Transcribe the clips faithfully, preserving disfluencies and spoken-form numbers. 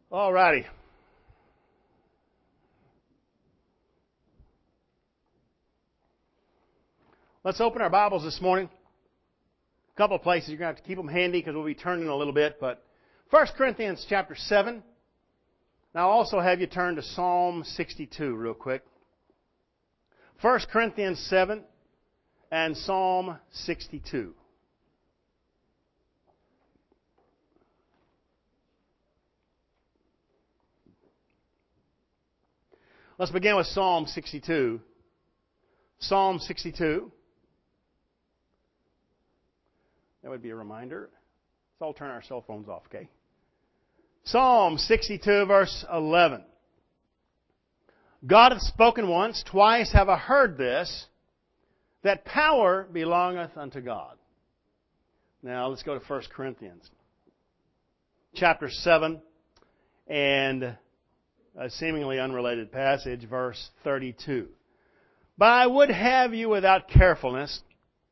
All righty. Let's open our Bibles this morning. A couple of places. You're going to have to keep them handy because we'll be turning a little bit. But First Corinthians chapter seven. Now I'll also have you turn to Psalm sixty-two real quick. First Corinthians seven and Psalm sixty-two. Let's begin with Psalm sixty-two. Psalm sixty-two. That would be a reminder. Let's all turn our cell phones off, okay? Psalm sixty-two, verse eleven. God hath spoken once, twice have I heard this, that power belongeth unto God. Now let's go to First Corinthians. Chapter seven and a seemingly unrelated passage, verse thirty-two. But I would have you without carefulness.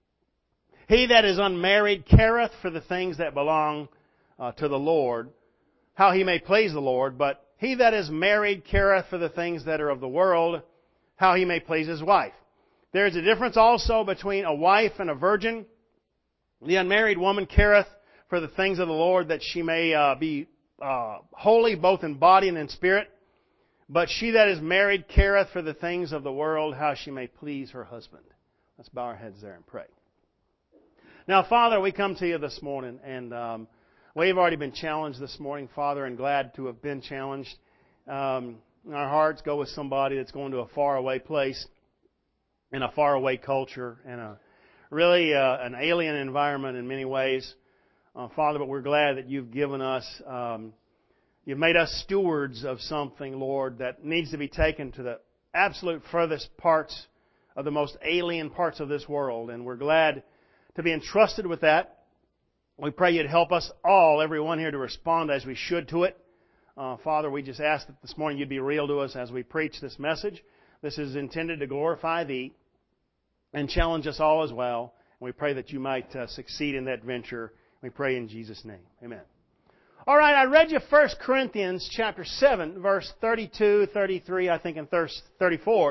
He that is unmarried careth for the things that belong uh, to the Lord, how he may please the Lord. But he that is married careth for the things that are of the world, how he may please his wife. There is a difference also between a wife and a virgin. The unmarried woman careth for the things of the Lord, that she may uh, be uh, holy both in body and in spirit. But she that is married careth for the things of the world, how she may please her husband. Let's bow our heads there and pray. Now, Father, we come to you this morning, and um, we've already been challenged this morning, Father, and glad to have been challenged. Um, our hearts go with somebody that's going to a faraway place, in a faraway culture, and a really uh, an alien environment in many ways, uh, Father. But we're glad that you've given us. Um, You've made us stewards of something, Lord, that needs to be taken to the absolute furthest parts of the most alien parts of this world. And we're glad to be entrusted with that. We pray you'd help us all, everyone here, to respond as we should to it. Uh, Father, we just ask that this morning you'd be real to us as we preach this message. This is intended to glorify Thee and challenge us all as well. And we pray that you might uh, succeed in that venture. We pray in Jesus' name. Amen. All right, I read you First Corinthians chapter seven, verse thirty-two, thirty-three, I think, and verse thirty-four.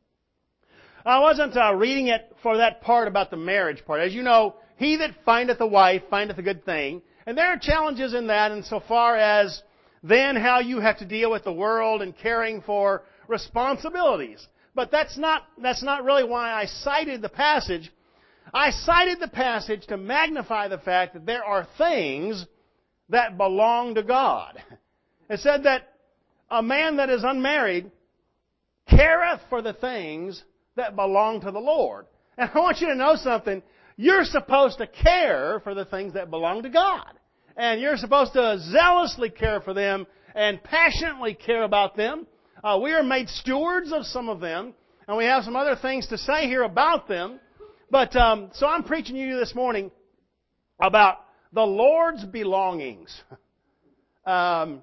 I wasn't uh, reading it for that part about the marriage part. As you know, he that findeth a wife findeth a good thing. And there are challenges in that insofar as then how you have to deal with the world and caring for responsibilities. But that's not, that's not really why I cited the passage. I cited the passage to magnify the fact that there are things that belong to God. It said that a man that is unmarried careth for the things that belong to the Lord. And I want you to know something. You're supposed to care for the things that belong to God. And you're supposed to zealously care for them and passionately care about them. Uh, we are made stewards of some of them. And we have some other things to say here about them. But um, so I'm preaching to you this morning about the Lord's belongings. Um,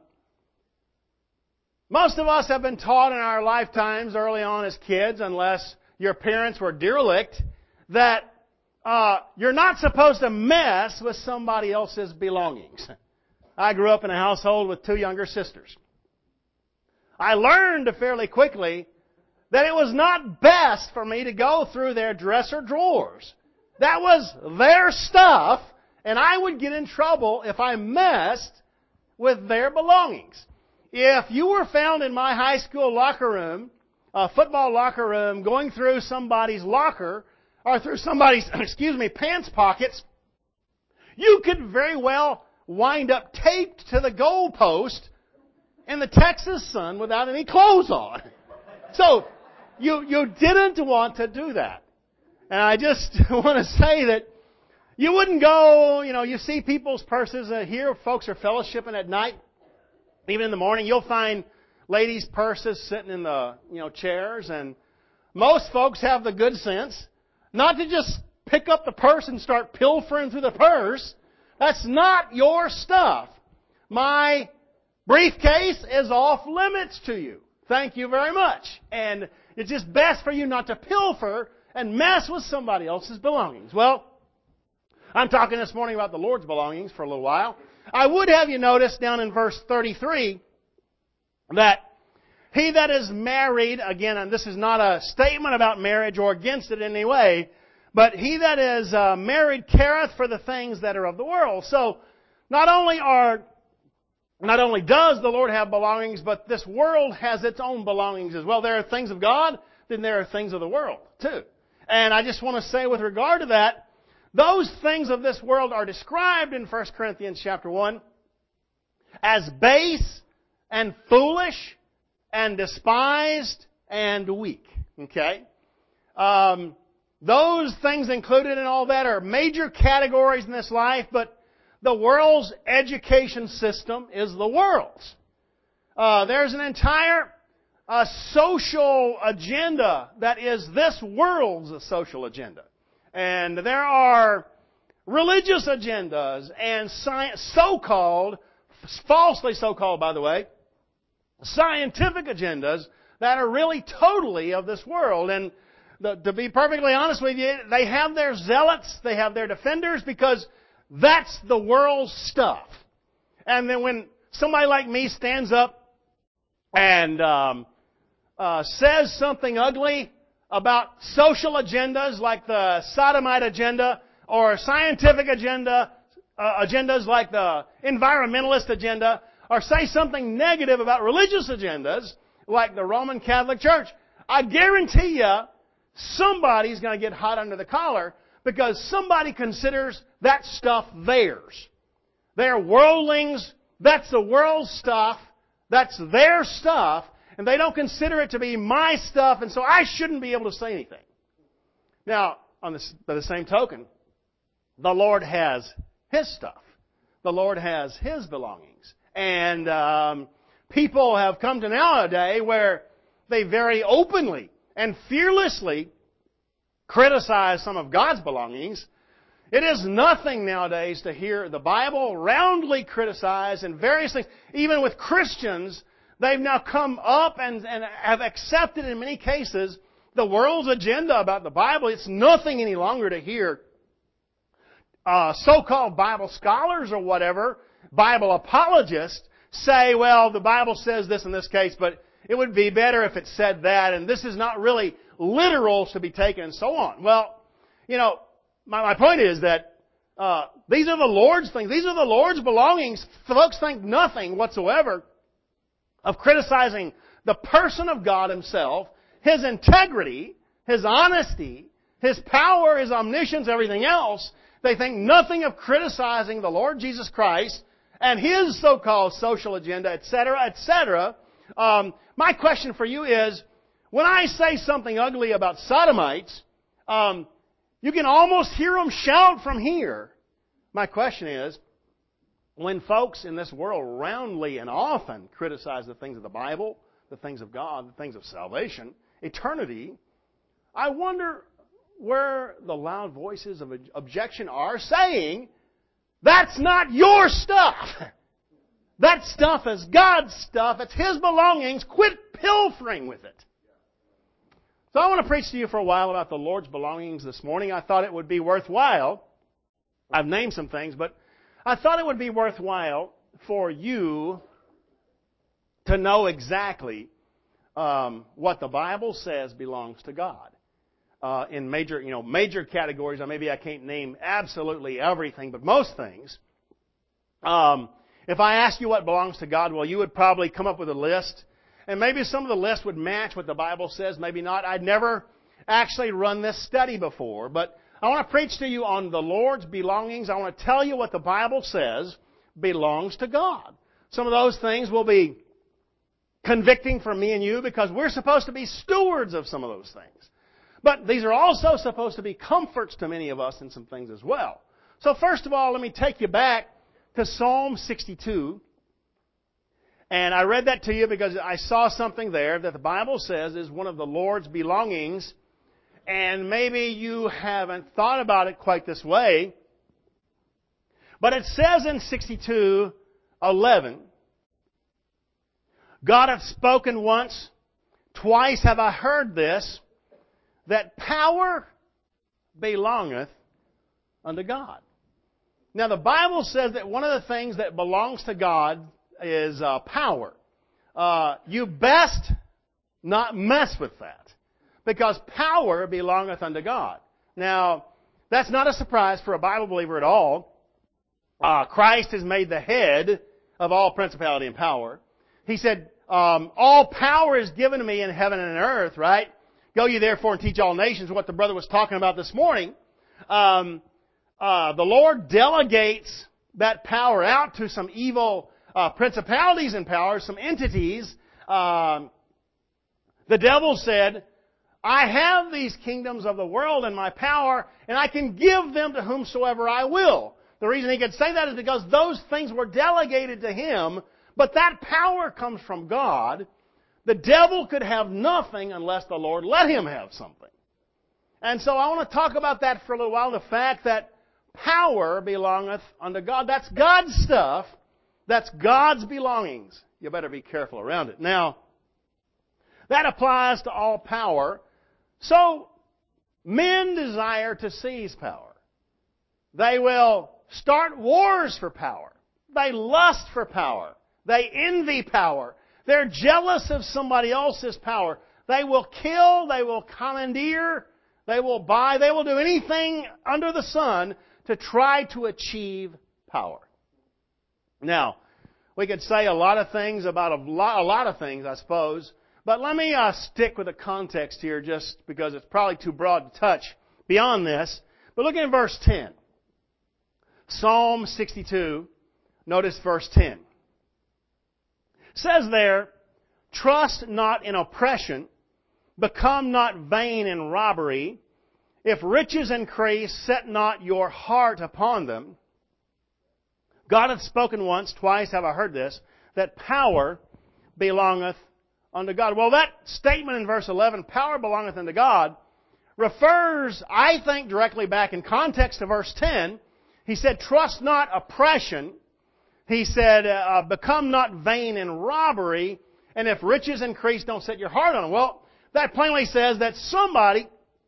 most of us have been taught in our lifetimes early on as kids, unless your parents were derelict, that uh, you're not supposed to mess with somebody else's belongings. I grew up in a household with two younger sisters. I learned fairly quickly that it was not best for me to go through their dresser drawers. That was their stuff. And I would get in trouble if I messed with their belongings. If you were found in my high school locker room, a football locker room, going through somebody's locker, or through somebody's, excuse me, pants pockets, you could very well wind up taped to the goalpost in the Texas sun without any clothes on. So, you, you didn't want to do that. And I just want to say that you wouldn't go, you know, you see people's purses. Uh, here, folks are fellowshipping at night. Even in the morning, you'll find ladies' purses sitting in the, you know, chairs. And most folks have the good sense not to just pick up the purse and start pilfering through the purse. That's not your stuff. My briefcase is off limits to you. Thank you very much. And it's just best for you not to pilfer and mess with somebody else's belongings. Well, I'm talking this morning about the Lord's belongings for a little while. I would have you notice down in verse thirty-three that he that is married, again, and this is not a statement about marriage or against it in any way, but he that is uh, married careth for the things that are of the world. So, not only are, not only does the Lord have belongings, but this world has its own belongings as well. There are things of God, then there are things of the world too. And I just want to say with regard to that, those things of this world are described in First Corinthians chapter one as base and foolish and despised and weak. Okay? Um, those things included in all that are major categories in this life, but the world's education system is the world's. Uh, there's an entire uh, social agenda that is this world's social agenda. And there are religious agendas and science, so-called, falsely so-called by the way, scientific agendas that are really totally of this world. And the, to be perfectly honest with you, they have their zealots, they have their defenders, because that's the world's stuff. And then when somebody like me stands up and um, uh, says something ugly about social agendas like the sodomite agenda or scientific agenda, uh, agendas like the environmentalist agenda, or say something negative about religious agendas, like the Roman Catholic Church, I guarantee you somebody's going to get hot under the collar because somebody considers that stuff theirs. They're worldlings. That's the world's stuff. That's their stuff. And they don't consider it to be my stuff, and so I shouldn't be able to say anything. Now, on this, by the same token, the Lord has His stuff. The Lord has His belongings. And um, people have come to nowadays where they very openly and fearlessly criticize some of God's belongings. It is nothing nowadays to hear the Bible roundly criticized and various things. Even with Christians, they've now come up and, and have accepted in many cases the world's agenda about the Bible. It's nothing any longer to hear uh, so-called Bible scholars or whatever, Bible apologists, say, well, the Bible says this in this case, but it would be better if it said that, and this is not really literal to be taken, and so on. Well, you know, my, my point is that uh, these are the Lord's things. These are the Lord's belongings. Folks think nothing whatsoever of criticizing the person of God Himself, His integrity, His honesty, His power, His omniscience, everything else. They think nothing of criticizing the Lord Jesus Christ and His so-called social agenda, et cetera, et cetera. Um, my question for you is, when I say something ugly about sodomites, um, you can almost hear them shout from here. My question is, when folks in this world roundly and often criticize the things of the Bible, the things of God, the things of salvation, eternity, I wonder where the loud voices of objection are saying, that's not your stuff. That stuff is God's stuff. It's His belongings. Quit pilfering with it. So I want to preach to you for a while about the Lord's belongings this morning. I thought it would be worthwhile. I've named some things, but I thought it would be worthwhile for you to know exactly um, what the Bible says belongs to God. Uh, in major, you know, major categories, or maybe I can't name absolutely everything, but most things. Um, if I ask you what belongs to God, well, you would probably come up with a list, and maybe some of the list would match what the Bible says, maybe not. I'd never actually run this study before, but I want to preach to you on the Lord's belongings. I want to tell you what the Bible says belongs to God. Some of those things will be convicting for me and you because we're supposed to be stewards of some of those things. But these are also supposed to be comforts to many of us in some things as well. So first of all, let me take you back to Psalm sixty-two. And I read that to you because I saw something there that the Bible says is one of the Lord's belongings. And maybe you haven't thought about it quite this way. But it says in sixty-two eleven, God hath spoken once, twice have I heard this, that power belongeth unto God. Now the Bible says that one of the things that belongs to God is uh, power. uh, you best not mess with that, because power belongeth unto God. Now, that's not a surprise for a Bible believer at all. Uh, Christ is made the head of all principality and power. He said, um, all power is given to me in heaven and in earth, right? Go ye therefore and teach all nations, what the brother was talking about this morning. Um, uh, the Lord delegates that power out to some evil uh, principalities and powers, some entities. Um, the devil said, I have these kingdoms of the world in my power, and I can give them to whomsoever I will. The reason he could say that is because those things were delegated to him, but that power comes from God. The devil could have nothing unless the Lord let him have something. And so I want to talk about that for a little while, the fact that power belongeth unto God. That's God's stuff. That's God's belongings. You better be careful around it. Now, that applies to all power. So, men desire to seize power. They will start wars for power. They lust for power. They envy power. They're jealous of somebody else's power. They will kill. They will commandeer. They will buy. They will do anything under the sun to try to achieve power. Now, we could say a lot of things about a lot, a lot of things, I suppose. But let me uh, stick with the context here just because it's probably too broad to touch beyond this. But look at verse ten. Psalm sixty-two, notice verse ten. It says there, trust not in oppression, become not vain in robbery. If riches increase, set not your heart upon them. God hath spoken once, twice have I heard this, that power belongeth unto God. Well, that statement in verse eleven, power belongeth unto God, refers, I think, directly back in context to verse ten. He said, trust not oppression. He said, uh, become not vain in robbery. And if riches increase, don't set your heart on them. Well, that plainly says that somebody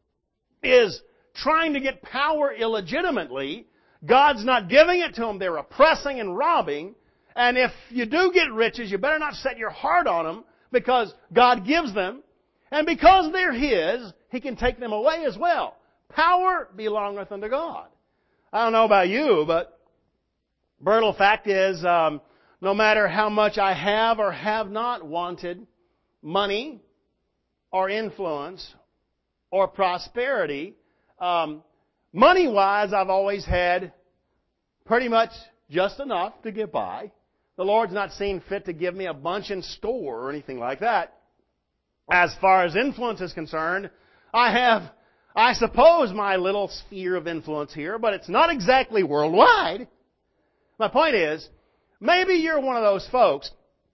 is trying to get power illegitimately. God's not giving it to them. They're oppressing and robbing. And if you do get riches, you better not set your heart on them, because God gives them. And because they're His, He can take them away as well. Power belongeth unto God. I don't know about you, but brutal fact is, um, no matter how much I have or have not wanted money or influence or prosperity, um, money-wise, I've always had pretty much just enough to get by. The Lord's not seen fit to give me a bunch in store or anything like that. As far as influence is concerned, I have, I suppose, my little sphere of influence here, but it's not exactly worldwide. My point is, maybe you're one of those folks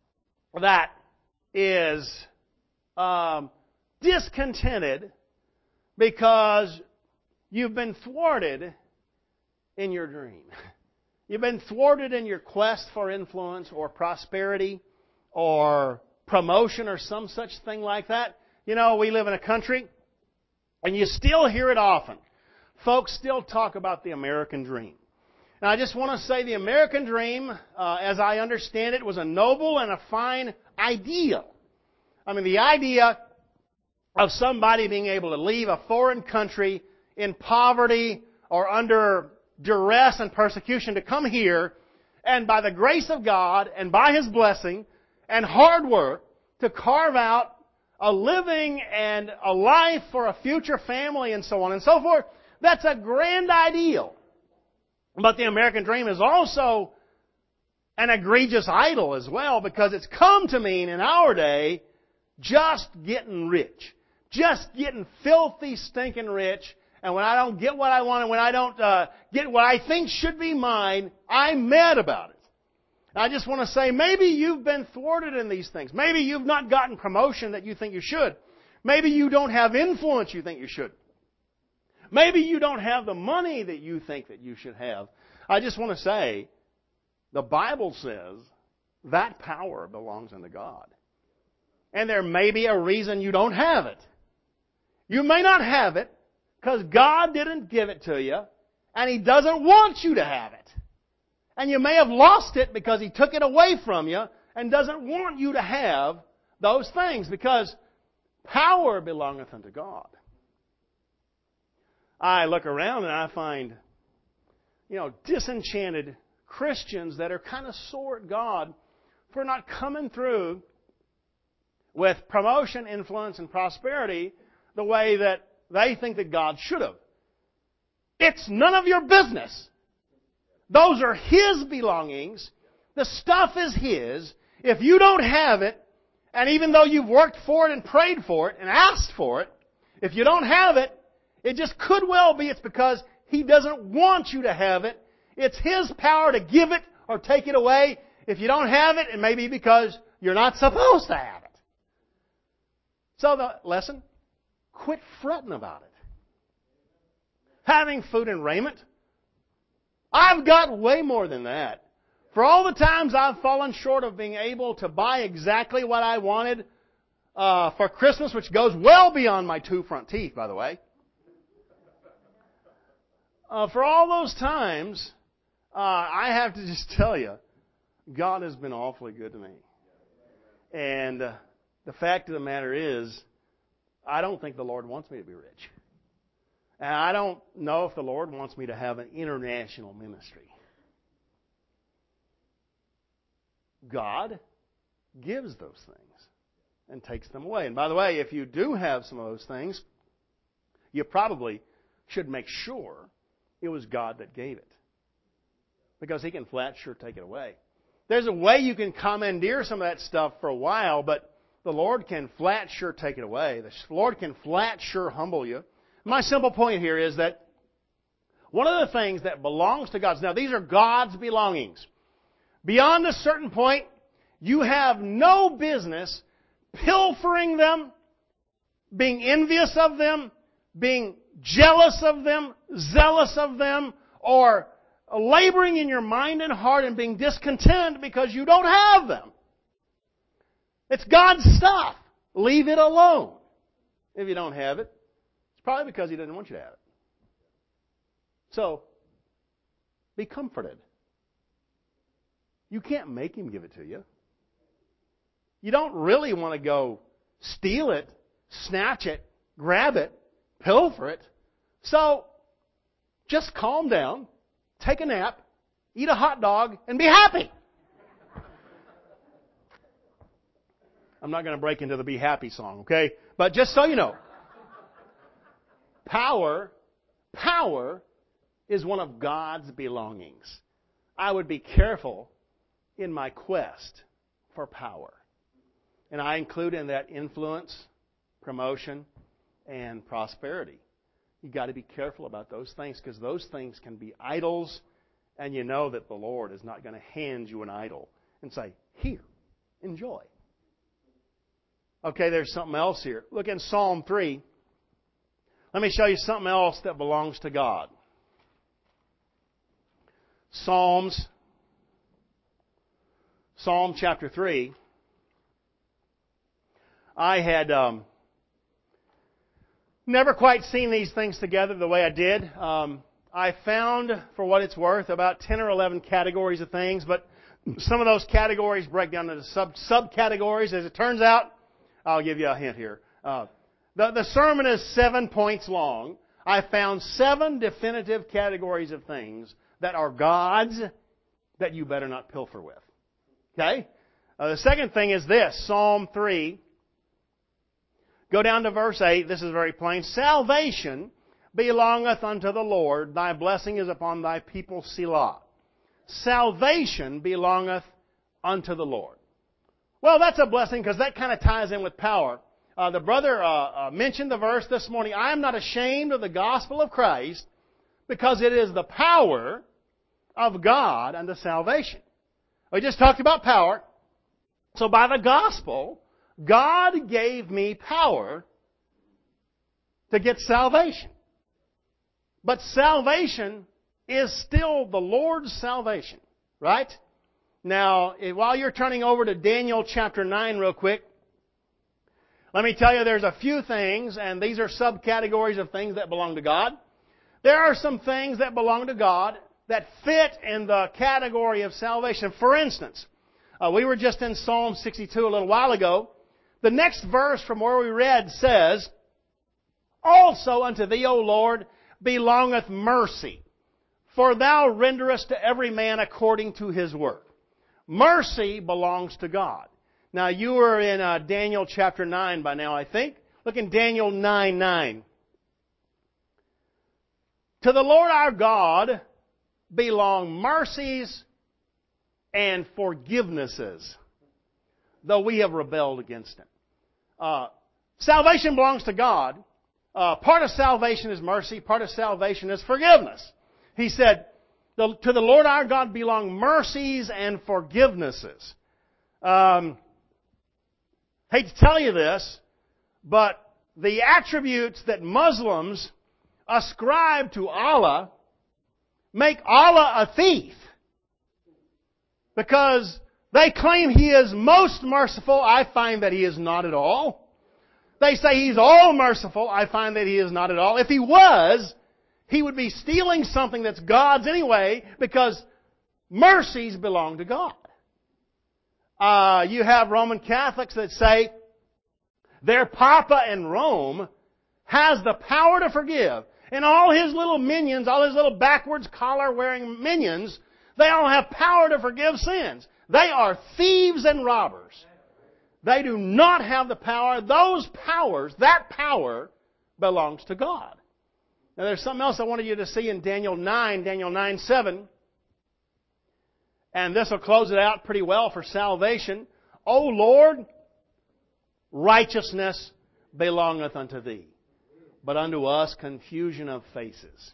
that is um, discontented because you've been thwarted in your dream. You've been thwarted in your quest for influence or prosperity or promotion or some such thing like that. You know, we live in a country, and you still hear it often. Folks still talk about the American dream. And I just want to say the American dream, uh, as I understand it, was a noble and a fine idea. I mean, the idea of somebody being able to leave a foreign country in poverty or under duress and persecution to come here, and by the grace of God and by His blessing and hard work to carve out a living and a life for a future family and so on and so forth. That's a grand ideal. But the American dream is also an egregious idol as well, because it's come to mean in our day just getting rich. Just getting filthy, stinking rich. And when I don't get what I want, and when I don't uh, get what I think should be mine, I'm mad about it. And I just want to say, maybe you've been thwarted in these things. Maybe you've not gotten promotion that you think you should. Maybe you don't have influence you think you should. Maybe you don't have the money that you think that you should have. I just want to say, the Bible says that power belongs unto God. And there may be a reason you don't have it. You may not have it because God didn't give it to you, and He doesn't want you to have it. And you may have lost it because He took it away from you, and doesn't want you to have those things because power belongeth unto God. I look around and I find, you know, disenchanted Christians that are kind of sore at God for not coming through with promotion, influence, and prosperity the way that they think that God should have. It's none of your business. Those are His belongings. The stuff is His. If you don't have it, and even though you've worked for it and prayed for it and asked for it, if you don't have it, it just could well be it's because He doesn't want you to have it. It's His power to give it or take it away. If you don't have it, it may be because you're not supposed to have it. So the lesson, quit fretting about it. Having food and raiment. I've got way more than that. For all the times I've fallen short of being able to buy exactly what I wanted uh, for Christmas, which goes well beyond my two front teeth, by the way. Uh, for all those times, uh, I have to just tell you, God has been awfully good to me. And uh, the fact of the matter is, I don't think the Lord wants me to be rich. And I don't know if the Lord wants me to have an international ministry. God gives those things and takes them away. And by the way, if you do have some of those things, you probably should make sure it was God that gave it. Because He can flat sure take it away. There's a way you can commandeer some of that stuff for a while, but the Lord can flat sure take it away. The Lord can flat sure humble you. My simple point here is that one of the things that belongs to God, now these are God's belongings. Beyond a certain point, you have no business pilfering them, being envious of them, being jealous of them, zealous of them, or laboring in your mind and heart and being discontent because you don't have them. It's God's stuff. Leave it alone. If you don't have it, it's probably because He doesn't want you to have it. So, be comforted. You can't make Him give it to you. You don't really want to go steal it, snatch it, grab it, pilfer it. So, just calm down, take a nap, eat a hot dog, and be happy. I'm not going to break into the Be Happy song, okay? But just so you know, power, power is one of God's belongings. I would be careful in my quest for power. And I include in that influence, promotion, and prosperity. You've got to be careful about those things because those things can be idols, and you know that the Lord is not going to hand you an idol and say, here, enjoy. Okay, there's something else here. Look in Psalm three. Let me show you something else that belongs to God. Psalms, Psalm chapter three. I had um, never quite seen these things together the way I did. Um, I found, for what it's worth, about ten or eleven categories of things, but some of those categories break down into sub subcategories. As it turns out, I'll give you a hint here. Uh, the, the sermon is seven points long. I found seven definitive categories of things that are God's that you better not pilfer with. Okay? Uh, the second thing is this, Psalm three. Go down to verse eight. This is very plain. Salvation belongeth unto the Lord. Thy blessing is upon thy people, Selah. Salvation belongeth unto the Lord. Well, that's a blessing because that kind of ties in with power. Uh, the brother uh, uh, mentioned the verse this morning, I am not ashamed of the gospel of Christ because it is the power of God unto salvation. We just talked about power. So by the gospel, God gave me power to get salvation. But salvation is still the Lord's salvation, right? Now, while you're turning over to Daniel chapter nine real quick, let me tell you there's a few things, and these are subcategories of things that belong to God. There are some things that belong to God that fit in the category of salvation. For instance, Uh, we were just in Psalm sixty-two a little while ago. The next verse from where we read says, Also unto thee, O Lord, belongeth mercy, for thou renderest to every man according to his work. Mercy belongs to God. Now you are in uh, Daniel chapter nine by now, I think. Look in Daniel nine nine. To the Lord our God belong mercies and forgivenesses, though we have rebelled against Him. Uh, salvation belongs to God. Uh, part of salvation is mercy. Part of salvation is forgiveness. He said, to the Lord our God belong mercies and forgivenesses. Um, hate to tell you this, but the attributes that Muslims ascribe to Allah make Allah a thief. Because they claim He is most merciful. I find that He is not at all. They say He's all merciful. I find that He is not at all. If He was, He would be stealing something that's God's anyway, because mercies belong to God. Uh, you have Roman Catholics that say their Papa in Rome has the power to forgive. And all his little minions, all his little backwards collar-wearing minions, they all have power to forgive sins. They are thieves and robbers. They do not have the power. Those powers, that power, belongs to God. Now there's something else I wanted you to see in Daniel nine, Daniel nine seven. And this will close it out pretty well for salvation. O Lord, righteousness belongeth unto Thee, but unto us confusion of faces.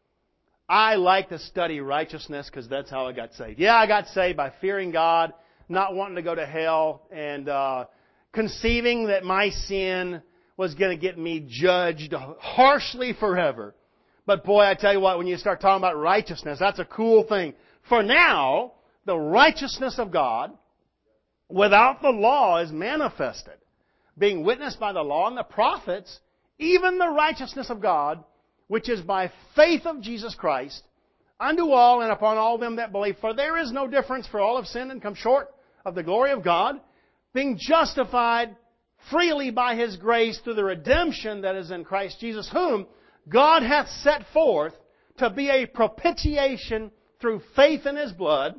I like to study righteousness because that's how I got saved. Yeah, I got saved by fearing God, not wanting to go to hell, and uh, conceiving that my sin was going to get me judged harshly forever. But boy, I tell you what, when you start talking about righteousness, that's a cool thing. For now, the righteousness of God without the law is manifested, being witnessed by the law and the prophets, even the righteousness of God, which is by faith of Jesus Christ, unto all and upon all them that believe. For there is no difference, for all have sinned and come short of the glory of God, being justified freely by His grace through the redemption that is in Christ Jesus, whom God hath set forth to be a propitiation through faith in His blood.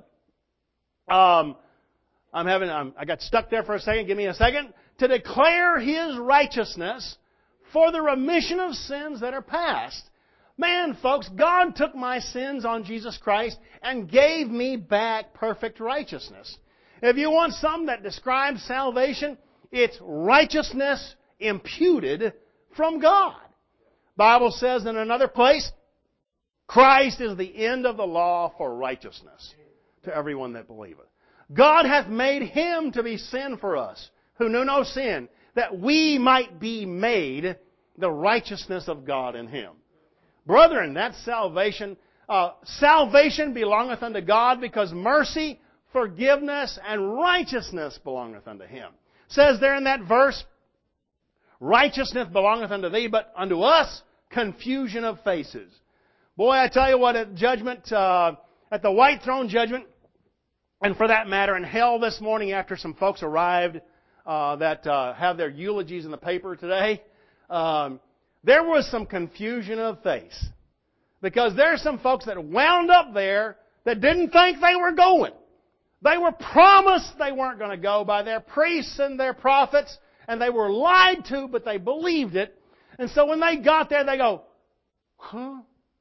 Um, I'm having, I'm, I got stuck there for a second. Give me a second. To declare His righteousness for the remission of sins that are past. Man, folks, God took my sins on Jesus Christ and gave me back perfect righteousness. If you want something that describes salvation, it's righteousness imputed from God. Bible says in another place, Christ is the end of the law for righteousness to everyone that believeth. God hath made Him to be sin for us, who knew no sin, that we might be made the righteousness of God in Him. Brethren, that's salvation. Uh, salvation belongeth unto God because mercy, forgiveness, and righteousness belongeth unto Him. It says there in that verse, righteousness belongeth unto Thee, but unto us confusion of faces. Boy, I tell you what, at judgment, uh, at the white throne judgment, and for that matter, in hell this morning after some folks arrived uh, that uh, have their eulogies in the paper today, um, there was some confusion of face. Because there are some folks that wound up there that didn't think they were going. They were promised they weren't going to go by their priests and their prophets, and they were lied to, but they believed it. And so when they got there, they go, huh?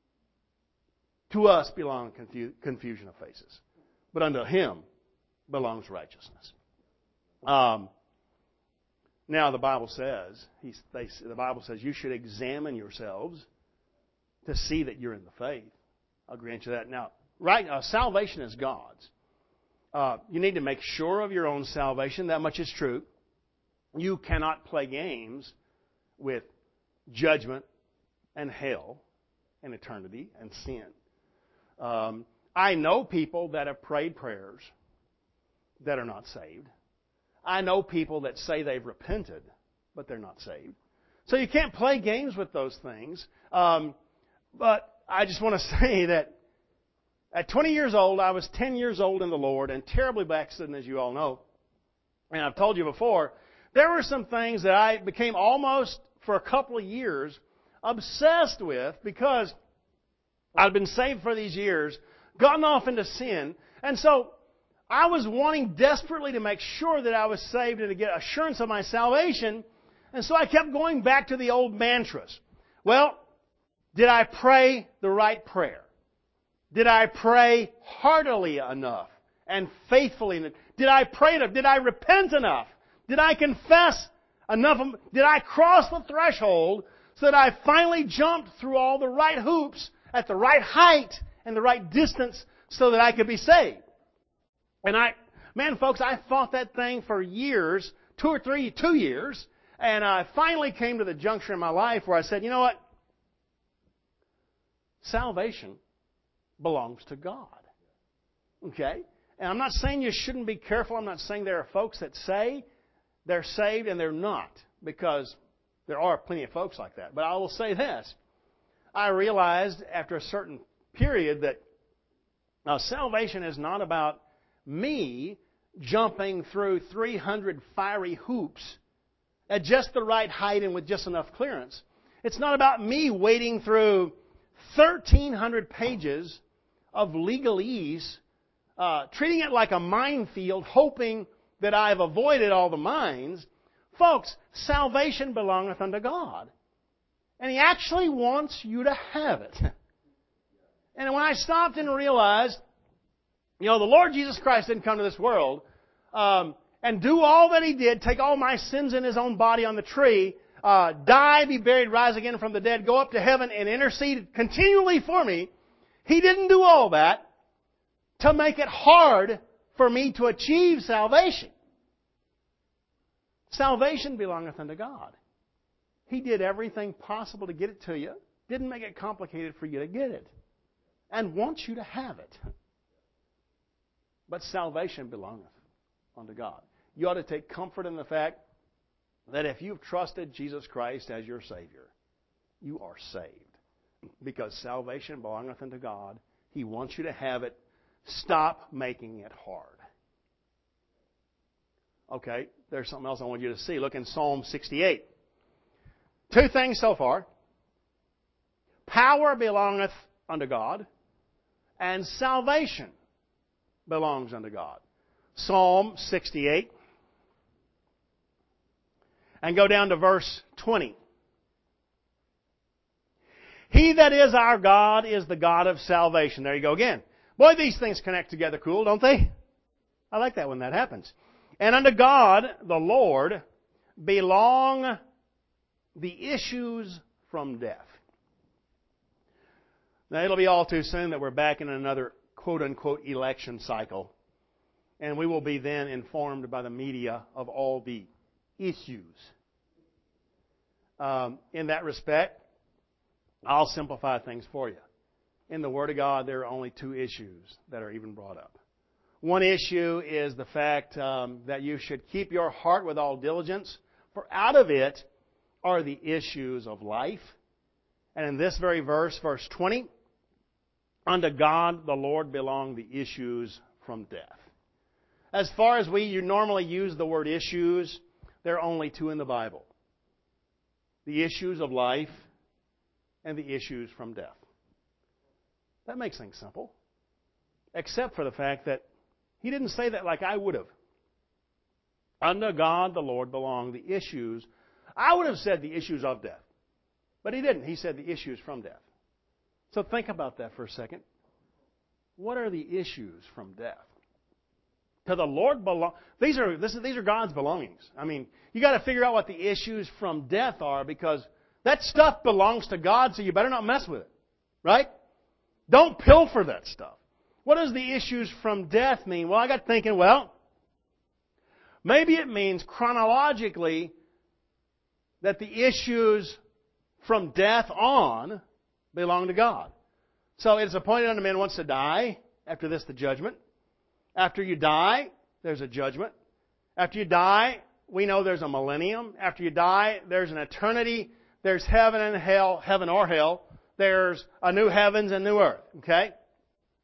To us belong confu- confusion of faces, but unto Him belongs righteousness. Um, now the Bible says, he's, they, the Bible says you should examine yourselves to see that you're in the faith. I'll grant you that. Now, right, uh, salvation is God's. Uh, you need to make sure of your own salvation. That much is true. You cannot play games with judgment and hell and eternity and sin. Um, I know people that have prayed prayers that are not saved. I know people that say they've repented, but they're not saved. So you can't play games with those things. Um, but I just want to say that At twenty years old, I was ten years old in the Lord and terribly backslidden, as you all know. And I've told you before, there were some things that I became almost, for a couple of years, obsessed with because I'd been saved for these years, gotten off into sin, and so I was wanting desperately to make sure that I was saved and to get assurance of my salvation, and so I kept going back to the old mantras. Well, did I pray the right prayer? Did I pray heartily enough and faithfully enough? Did I pray enough? Did I repent enough? Did I confess enough? Did I cross the threshold so that I finally jumped through all the right hoops at the right height and the right distance so that I could be saved? And I, man, folks, I fought that thing for years, two or three, two years, and I finally came to the juncture in my life where I said, you know what? Salvation belongs to God. Okay? And I'm not saying you shouldn't be careful. I'm not saying there are folks that say they're saved and they're not, because there are plenty of folks like that. But I will say this. I realized after a certain period that uh, salvation is not about me jumping through three hundred fiery hoops at just the right height and with just enough clearance. It's not about me wading through thirteen hundred pages of legalese, uh, treating it like a minefield, hoping that I've avoided all the mines. Folks, salvation belongeth unto God. And He actually wants you to have it. And when I stopped and realized, you know, the Lord Jesus Christ didn't come to this world um, and do all that He did, take all my sins in His own body on the tree, uh, die, be buried, rise again from the dead, go up to heaven and intercede continually for me. He didn't do all that to make it hard for me to achieve salvation. Salvation belongeth unto God. He did everything possible to get it to you. Didn't make it complicated for you to get it. And wants you to have it. But salvation belongeth unto God. You ought to take comfort in the fact that if you've trusted Jesus Christ as your Savior, you are saved. Because salvation belongeth unto God. He wants you to have it. Stop making it hard. Okay, there's something else I want you to see. Look in Psalm sixty-eight. Two things so far. Power belongeth unto God, and salvation belongs unto God. Psalm sixty-eight. And go down to verse twenty. He that is our God is the God of salvation. There you go again. Boy, these things connect together cool, don't they? I like that when that happens. And unto God, the Lord, belong the issues from death. Now, it'll be all too soon that we're back in another quote-unquote election cycle. And we will be then informed by the media of all the issues. Um, in that respect, I'll simplify things for you. In the Word of God, there are only two issues that are even brought up. One issue is the fact um, that you should keep your heart with all diligence, for out of it are the issues of life. And in this very verse, verse twenty, unto God the Lord belong the issues from death. As far as we you normally use the word issues, there are only two in the Bible. The issues of life and the issues from death. That makes things simple. Except for the fact that He didn't say that like I would have. Unto God the Lord belong the issues. I would have said the issues of death. But He didn't. He said the issues from death. So think about that for a second. What are the issues from death? To the Lord belong. These are this is, these are God's belongings. I mean, you got to figure out what the issues from death are, because that stuff belongs to God, so you better not mess with it. Right? Don't pilfer that stuff. What does the issues from death mean? Well, I got thinking, well, maybe it means chronologically that the issues from death on belong to God. So it is appointed unto men once to die. After this, the judgment. After you die, there's a judgment. After you die, we know there's a millennium. After you die, there's an eternity. There's heaven and hell, heaven or hell. There's a new heavens and new earth. Okay?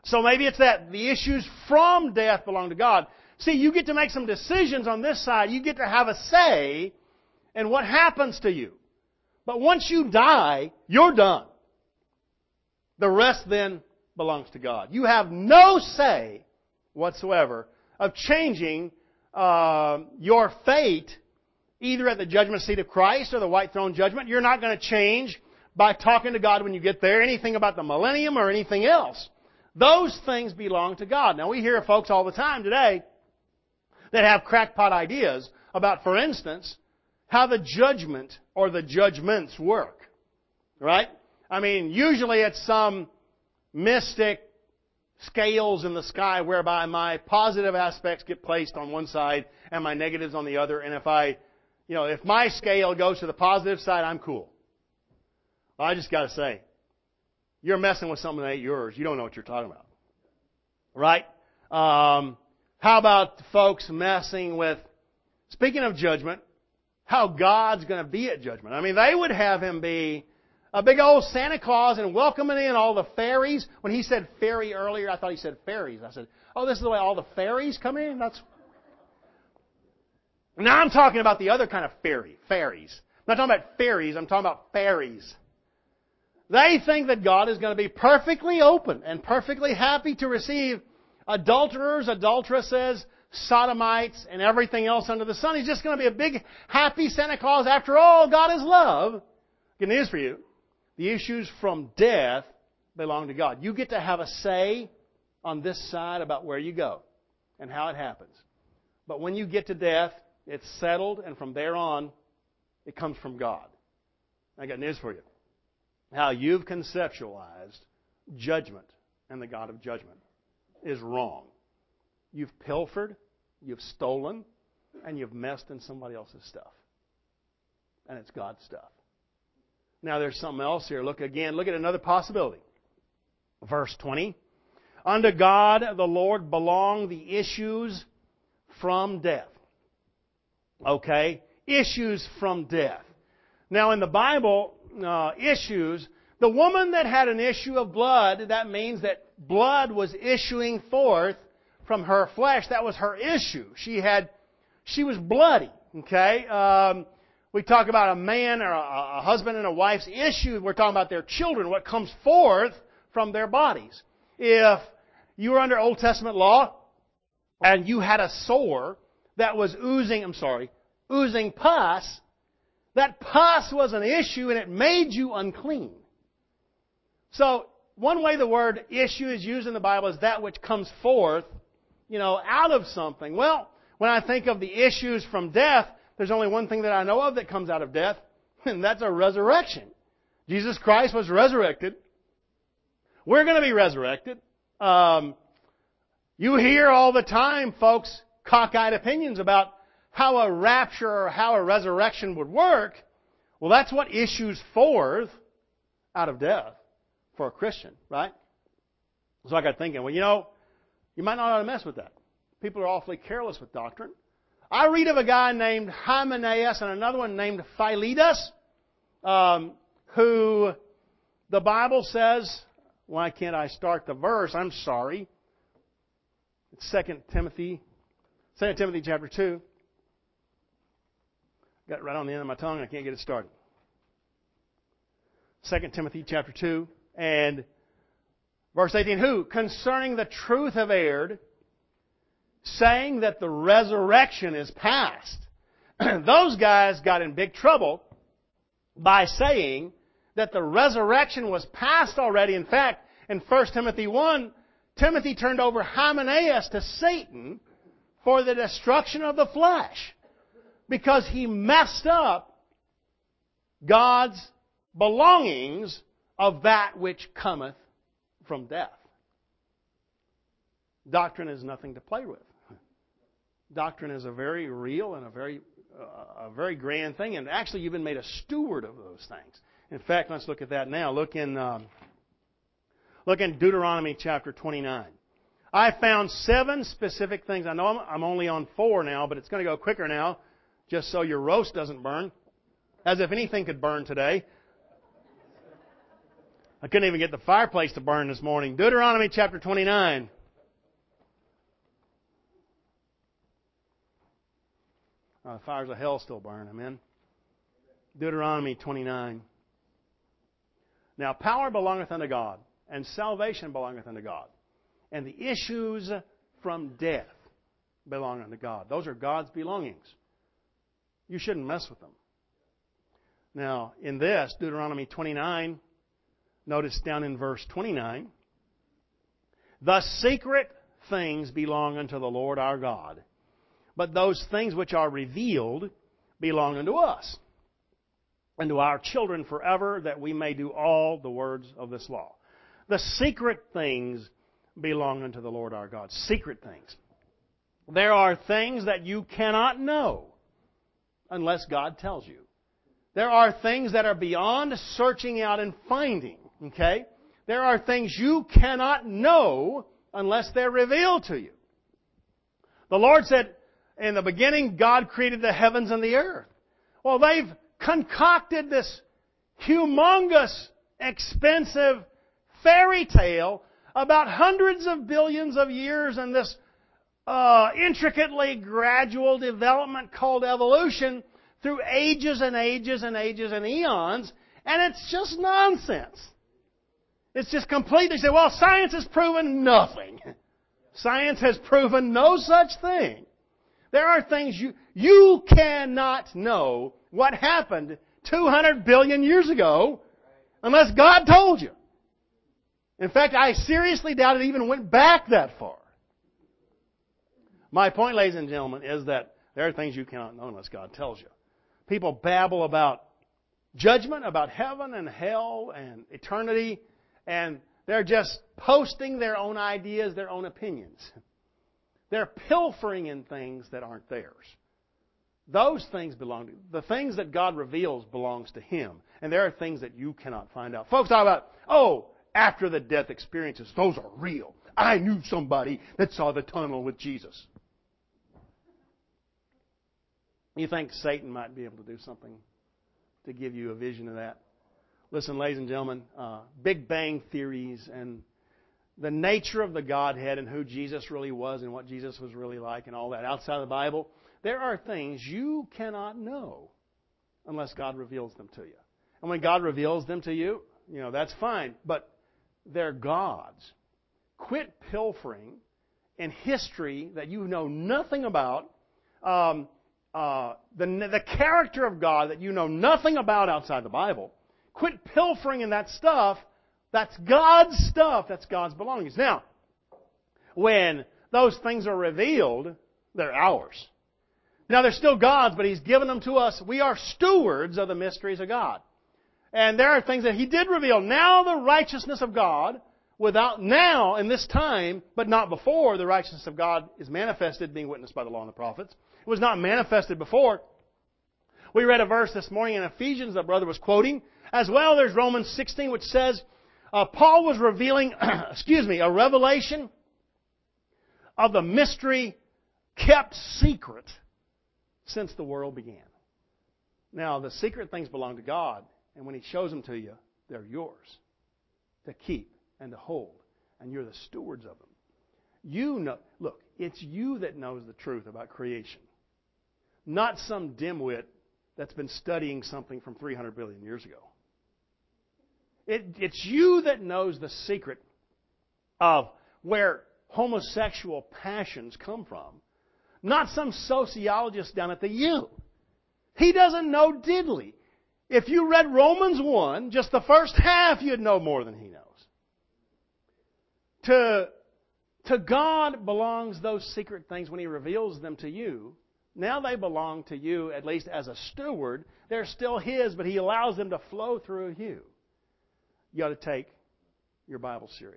So maybe it's that the issues from death belong to God. See, you get to make some decisions on this side. You get to have a say in what happens to you. But once you die, you're done. The rest then belongs to God. You have no say whatsoever of changing uh, your fate either at the judgment seat of Christ or the white throne judgment. You're not going to change by talking to God when you get there, anything about the millennium or anything else. Those things belong to God. Now, we hear folks all the time today that have crackpot ideas about, for instance, how the judgment or the judgments work. Right? I mean, usually it's some mystic scales in the sky whereby my positive aspects get placed on one side and my negatives on the other. And if I, you know, if my scale goes to the positive side, I'm cool. Well, I just got to say, you're messing with something that ain't yours. You don't know what you're talking about. Right? Um, how about folks messing with, speaking of judgment, how God's going to be at judgment? I mean, they would have Him be a big old Santa Claus and welcoming in all the fairies. When he said fairy earlier, I thought he said fairies. I said, oh, this is the way all the fairies come in? That's... Now I'm talking about the other kind of fairy, fairies. I'm not talking about fairies, I'm talking about fairies. They think that God is going to be perfectly open and perfectly happy to receive adulterers, adulteresses, sodomites, and everything else under the sun. He's just going to be a big, happy Santa Claus. After all, God is love. Good news for you. The issues from death belong to God. You get to have a say on this side about where you go and how it happens. But when you get to death, it's settled, and from there on, it comes from God. I got news for you. How you've conceptualized judgment and the God of judgment is wrong. You've pilfered, you've stolen, and you've messed in somebody else's stuff. And it's God's stuff. Now there's something else here. Look again, look at another possibility. Verse twenty. Unto God the Lord belong the issues from death. Okay? Issues from death. Now in the Bible, uh, issues, the woman that had an issue of blood, that means that blood was issuing forth from her flesh. That was her issue. She had, she was bloody. Okay? Um, we talk about a man or a, a husband and a wife's issue. We're talking about their children, what comes forth from their bodies. If you were under Old Testament law and you had a sore that was oozing, I'm sorry, oozing pus, that pus was an issue and it made you unclean. So, one way the word issue is used in the Bible is that which comes forth, you know, out of something. Well, when I think of the issues from death, there's only one thing that I know of that comes out of death, and that's a resurrection. Jesus Christ was resurrected. We're going to be resurrected. Um, you hear all the time, folks, cockeyed opinions about how a rapture or how a resurrection would work. Well, that's what issues forth out of death for a Christian, right? So I got thinking, well, you know, you might not ought to mess with that. People are awfully careless with doctrine. I read of a guy named Hymenaeus and another one named Philetus, um, who the Bible says, why can't I start the verse? I'm sorry. It's Second Timothy, Second Timothy chapter two. Got it right on the end of my tongue. I can't get it started. Second Timothy chapter two and verse eighteen. Who, concerning the truth have erred, saying that the resurrection is past. Those guys got in big trouble by saying that the resurrection was past already. In fact, in First Timothy one, Timothy turned over Hymenaeus to Satan for the destruction of the flesh because he messed up God's belongings of that which cometh from death. Doctrine is nothing to play with. Doctrine is a very real and a very uh, a very grand thing, and actually you've been made a steward of those things. In fact, let's look at that now. Look in um, look in Deuteronomy chapter twenty-nine. I found seven specific things. I know I'm, I'm only on four now, but it's going to go quicker now, just so your roast doesn't burn. As if anything could burn today. I couldn't even get the fireplace to burn this morning. Deuteronomy chapter twenty-nine. Uh, the fires of hell still burn. Amen. Deuteronomy twenty-nine. Now power belongeth unto God, and salvation belongeth unto God, and the issues from death belong unto God. Those are God's belongings. You shouldn't mess with them. Now, in this, Deuteronomy twenty-nine, notice down in verse twenty-nine, the secret things belong unto the Lord our God, but those things which are revealed belong unto us, and to our children forever, that we may do all the words of this law. The secret things belong unto the Lord our God. Secret things. There are things that you cannot know unless God tells you. There are things that are beyond searching out and finding. Okay? There are things you cannot know unless they're revealed to you. The Lord said, in the beginning, God created the heavens and the earth. Well, they've concocted this humongous, expensive fairy tale about hundreds of billions of years and this uh, intricately gradual development called evolution through ages and ages and ages and eons, and it's just nonsense. It's just complete. They say, well, science has proven nothing. Science has proven no such thing. There are things you, you cannot know what happened two hundred billion years ago unless God told you. In fact, I seriously doubt it even went back that far. My point, ladies and gentlemen, is that there are things you cannot know unless God tells you. People babble about judgment, about heaven and hell and eternity, and they're just posting their own ideas, their own opinions. They're pilfering in things that aren't theirs. Those things belong to the things that God reveals belongs to Him. And there are things that you cannot find out. Folks talk about, oh, after the death experiences, those are real. I knew somebody that saw the tunnel with Jesus. You think Satan might be able to do something to give you a vision of that? Listen, ladies and gentlemen, uh, Big Bang theories and the nature of the Godhead and who Jesus really was and what Jesus was really like and all that outside of the Bible, there are things you cannot know unless God reveals them to you. And when God reveals them to you, you know, that's fine. But they're God's. Quit pilfering in history that you know nothing about. Um, uh, the, the character of God that you know nothing about outside the Bible. Quit pilfering in that stuff. That's God's stuff. That's God's belongings. Now, when those things are revealed, they're ours. Now, they're still God's, but He's given them to us. We are stewards of the mysteries of God. And there are things that He did reveal. Now the righteousness of God, without now in this time, but not before, the righteousness of God is manifested, being witnessed by the law and the prophets. It was not manifested before. We read a verse this morning in Ephesians that brother was quoting. As well, there's Romans sixteen, which says, uh, Paul was revealing, excuse me, a revelation of the mystery kept secret since the world began. Now, the secret things belong to God, and when He shows them to you, they're yours to keep and to hold, and you're the stewards of them. You know, look, it's you that knows the truth about creation, not some dimwit that's been studying something from three hundred billion years ago. It, it's you that knows the secret of where homosexual passions come from, not some sociologist down at the U. He doesn't know diddly. If you read Romans one, just the first half, you'd know more than he knows. To, to God belongs those secret things when He reveals them to you. Now they belong to you, at least as a steward. They're still His, but He allows them to flow through you. You got to take your Bible serious.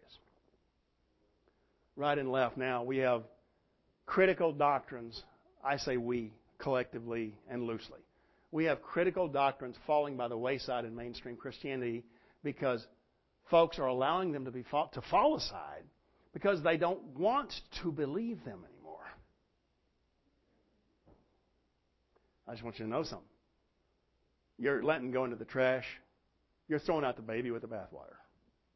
Right and left now, we have critical doctrines. I say we, collectively and loosely. We have critical doctrines falling by the wayside in mainstream Christianity because folks are allowing them to be to fall aside because they don't want to believe them anymore. I just want you to know something. You're letting go into the trash. You're throwing out the baby with the bathwater.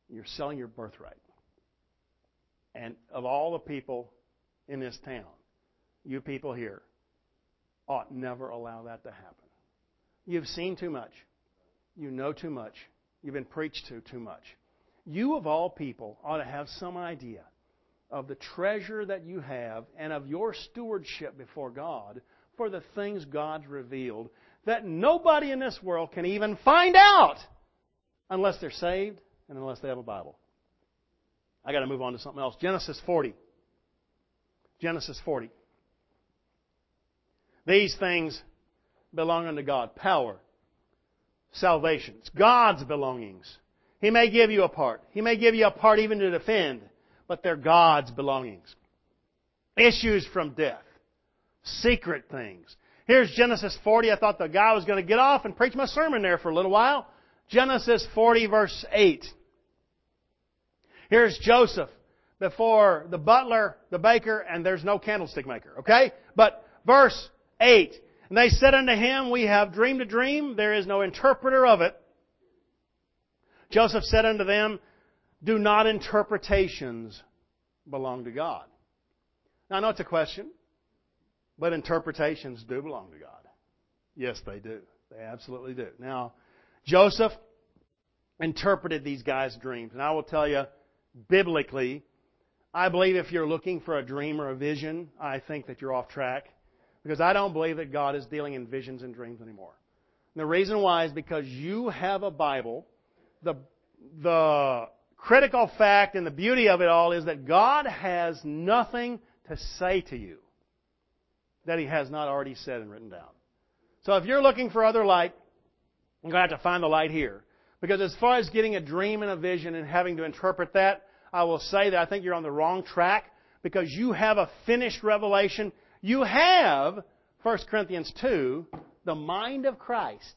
You're selling your birthright. And of all the people in this town, you people here ought never allow that to happen. You've seen too much. You know too much. You've been preached to too much. You, of all people, ought to have some idea of the treasure that you have and of your stewardship before God for the things God's revealed that nobody in this world can even find out unless they're saved and unless they have a Bible. I got to move on to something else. Genesis forty. Genesis forty. These things belong unto God. Power, salvation. It's God's belongings. He may give you a part. He may give you a part even to defend, but they're God's belongings. Issues from death. Secret things. Here's Genesis forty. I thought the guy was going to get off and preach my sermon there for a little while. Genesis forty, verse eight. Here's Joseph before the butler, the baker, and there's no candlestick maker. Okay? But verse eight. And they said unto him, We have dreamed a dream. There is no interpreter of it. Joseph said unto them, Do not interpretations belong to God? Now I know it's a question, but interpretations do belong to God. Yes, they do. They absolutely do. Now, Joseph interpreted these guys' dreams. And I will tell you, biblically, I believe if you're looking for a dream or a vision, I think that you're off track. Because I don't believe that God is dealing in visions and dreams anymore. And the reason why is because you have a Bible. The, the critical fact and the beauty of it all is that God has nothing to say to you that He has not already said and written down. So if you're looking for other light, you're going to have to find the light here. Because as far as getting a dream and a vision and having to interpret that, I will say that I think you're on the wrong track because you have a finished revelation. You have, First Corinthians two, the mind of Christ.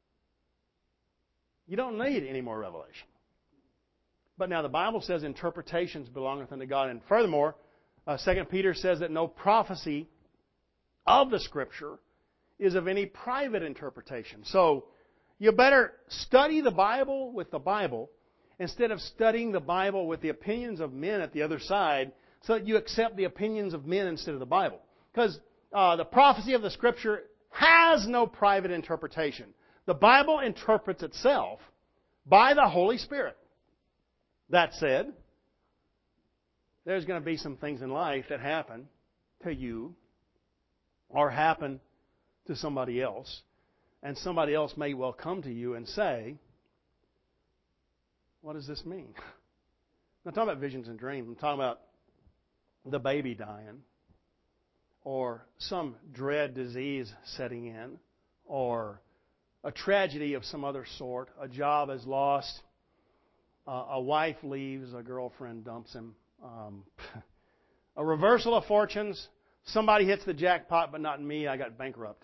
You don't need any more revelation. But now the Bible says interpretations belongeth unto God. And furthermore, uh, Second Peter says that no prophecy of the Scripture is of any private interpretation. So you better study the Bible with the Bible instead of studying the Bible with the opinions of men at the other side so that you accept the opinions of men instead of the Bible. Because uh, the prophecy of the Scripture has no private interpretation. The Bible interprets itself by the Holy Spirit. That said, there's going to be some things in life that happen to you or happen to somebody else. And somebody else may well come to you and say, what does this mean? I'm not talking about visions and dreams. I'm talking about the baby dying, or some dread disease setting in, or a tragedy of some other sort. A job is lost. Uh, a wife leaves. A girlfriend dumps him. Um, a reversal of fortunes. Somebody hits the jackpot, but not me. I got bankrupt.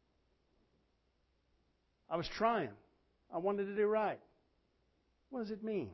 I was trying. I wanted to do right. What does it mean?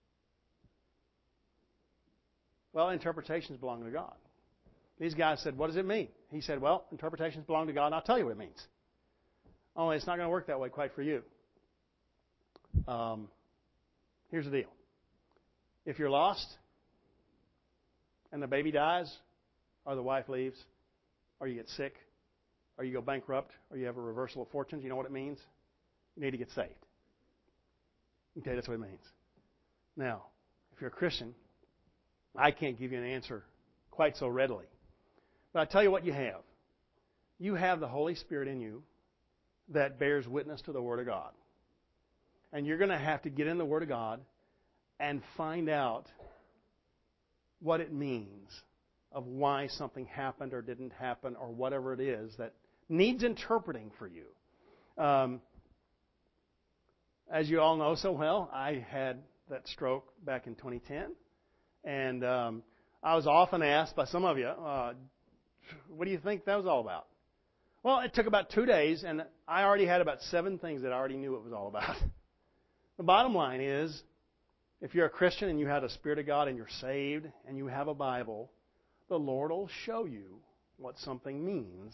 Well, interpretations belong to God. These guys said, what does it mean? He said, well, interpretations belong to God, and I'll tell you what it means. Only it's not going to work that way quite for you. Um, here's the deal. If you're lost, and the baby dies, or the wife leaves, or you get sick, or you go bankrupt, or you have a reversal of fortunes, you know what it means? You need to get saved. Okay, that's what it means. Now, if you're a Christian, I can't give you an answer quite so readily. But I tell you what you have. You have the Holy Spirit in you that bears witness to the Word of God. And you're going to have to get in the Word of God and find out what it means of why something happened or didn't happen or whatever it is that needs interpreting for you. Um, as you all know so well, I had that stroke back in twenty ten. And um, I was often asked by some of you, uh, what do you think that was all about? Well, it took about two days, and I already had about seven things that I already knew it was all about. The bottom line is, if you're a Christian and you have the Spirit of God and you're saved and you have a Bible, the Lord will show you what something means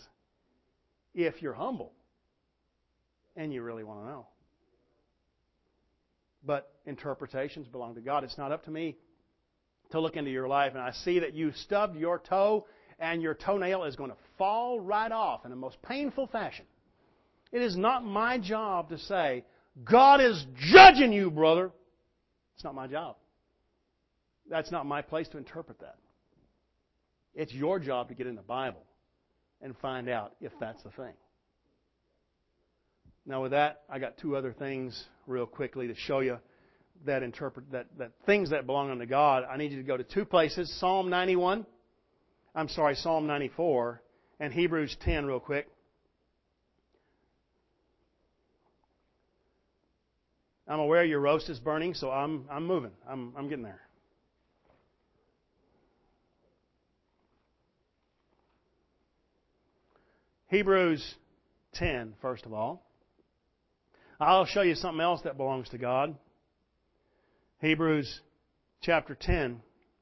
if you're humble and you really want to know. But interpretations belong to God. It's not up to me to look into your life and I see that you stubbed your toe and your toenail is going to fall right off in the most painful fashion. It is not my job to say, God is judging you, brother. It's not my job. That's not my place to interpret that. It's your job to get in the Bible and find out if that's the thing. Now with that, I got two other things real quickly to show you that interpret that, that things that belong unto God. I need you to go to two places, Psalm ninety-one, I'm sorry, Psalm ninety-four, and Hebrews ten real quick. I'm aware your roast is burning, so I'm I'm moving. I'm I'm getting there. Hebrews ten, first of all. I'll show you something else that belongs to God. Hebrews chapter ten,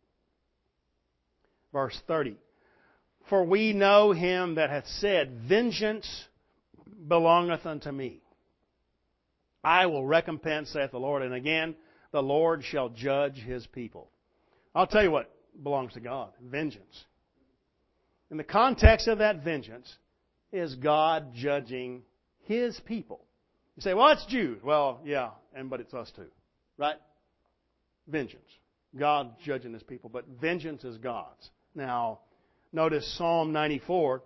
verse thirty. For we know him that hath said, Vengeance belongeth unto me. I will recompense, saith the Lord. And again, the Lord shall judge his people. I'll tell you what belongs to God. Vengeance. In the context of that vengeance is God judging his people. You say, well, it's Jews. Well, yeah, and but it's us too. Right? Vengeance. God judging his people, but vengeance is God's. Now, notice Psalm ninety-four.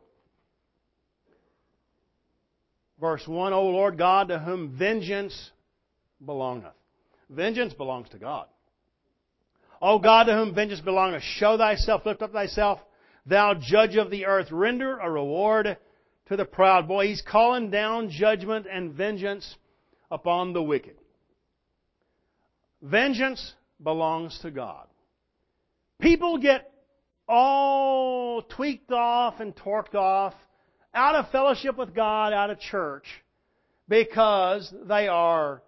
Verse one, O Lord God, to whom vengeance belongeth. Vengeance belongs to God. O God, to whom vengeance belongeth, show thyself, lift up thyself, thou judge of the earth. Render a reward to the proud. Boy, he's calling down judgment and vengeance upon the wicked. Vengeance belongs to God. People get all tweaked off and torqued off out of fellowship with God, out of church, because they are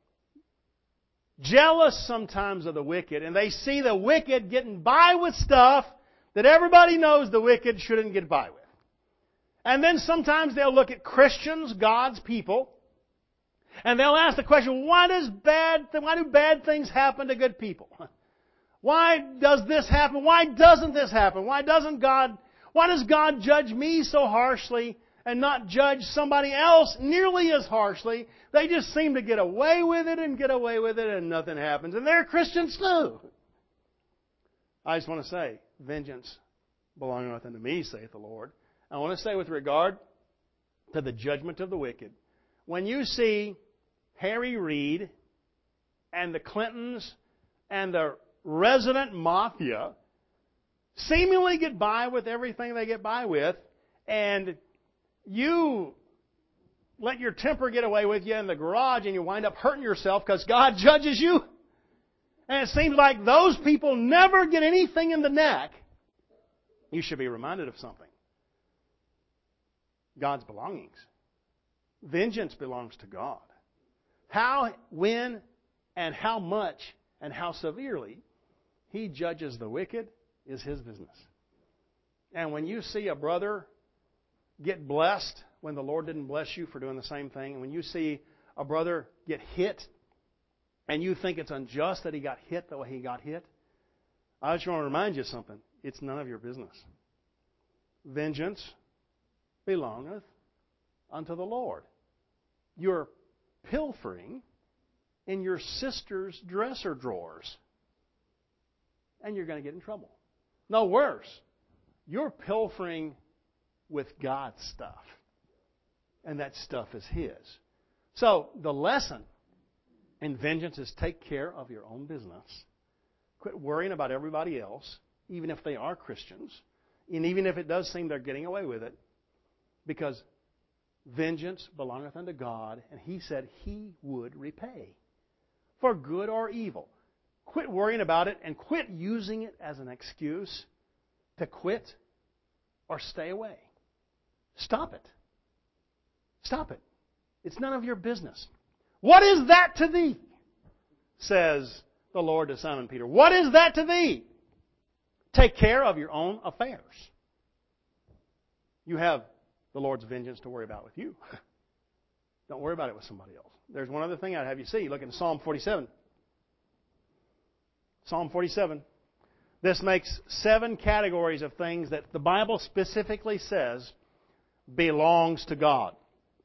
jealous sometimes of the wicked, and they see the wicked getting by with stuff that everybody knows the wicked shouldn't get by with. And then sometimes they'll look at Christians, God's people, and they'll ask the question, why does bad, why do bad things happen to good people? Why does this happen? Why doesn't this happen? Why doesn't God Why does God judge me so harshly and not judge somebody else nearly as harshly? They just seem to get away with it and get away with it and nothing happens. And they're Christians too. I just want to say, vengeance belongeth unto me, saith the Lord. I want to say with regard to the judgment of the wicked, when you see Harry Reid and the Clintons and the resident mafia seemingly get by with everything they get by with, and you let your temper get away with you in the garage and you wind up hurting yourself because God judges you. And it seems like those people never get anything in the neck. You should be reminded of something. God's belongings. Vengeance belongs to God. How, when, and how much, and how severely He judges the wicked is His business. And when you see a brother get blessed when the Lord didn't bless you for doing the same thing, and when you see a brother get hit and you think it's unjust that he got hit the way he got hit, I just want to remind you of something. It's none of your business. Vengeance belongeth unto the Lord. You're pilfering in your sister's dresser drawers, and you're going to get in trouble. No, worse. You're pilfering with God's stuff, and that stuff is His. So the lesson in vengeance is take care of your own business. Quit worrying about everybody else, even if they are Christians, and even if it does seem they're getting away with it, because vengeance belongeth unto God, and He said He would repay for good or evil. Quit worrying about it and quit using it as an excuse to quit or stay away. Stop it. Stop it. It's none of your business. What is that to thee? Says the Lord to Simon Peter. What is that to thee? Take care of your own affairs. You have the Lord's vengeance to worry about with you. Don't worry about it with somebody else. There's one other thing I'd have you see. Look in Psalm forty-seven. Psalm forty-seven. This makes seven categories of things that the Bible specifically says belongs to God.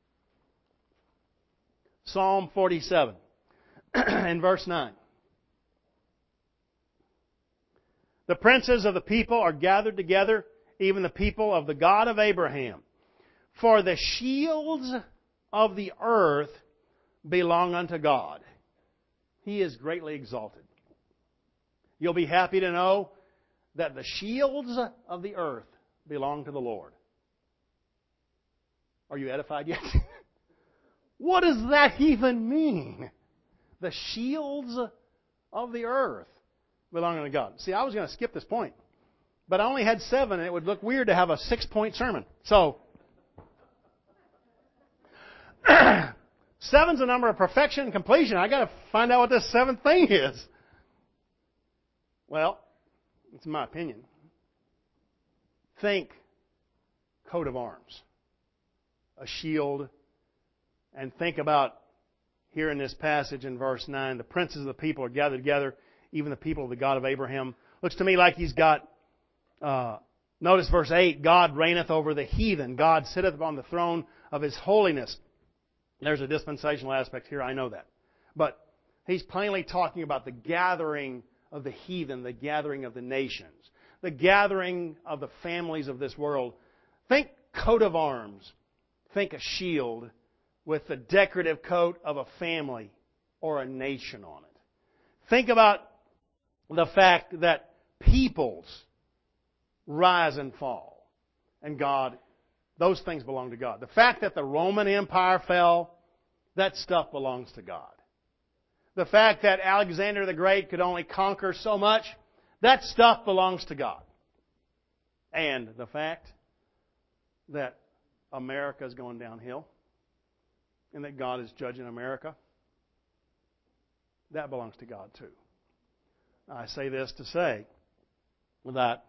Psalm forty-seven in verse nine. The princes of the people are gathered together, even the people of the God of Abraham. For the shields of the earth belong unto God. He is greatly exalted. You'll be happy to know that the shields of the earth belong to the Lord. Are you edified yet? What does that even mean? The shields of the earth belong to God. See, I was going to skip this point, but I only had seven, and it would look weird to have a six-point sermon. So, seven's a number of perfection and completion. I got to find out what this seventh thing is. Well, it's my opinion. Think coat of arms, a shield, and think about here in this passage in verse nine, the princes of the people are gathered together, even the people of the God of Abraham. Looks to me like he's got, uh, notice verse eight, God reigneth over the heathen. God sitteth upon the throne of His holiness. There's a dispensational aspect here, I know that. But he's plainly talking about the gathering of the heathen, the gathering of the nations, the gathering of the families of this world. Think coat of arms. Think a shield with the decorative coat of a family or a nation on it. Think about the fact that peoples rise and fall. And God, those things belong to God. The fact that the Roman Empire fell, that stuff belongs to God. The fact that Alexander the Great could only conquer so much, that stuff belongs to God. And the fact that America is going downhill and that God is judging America, that belongs to God too. I say this to say that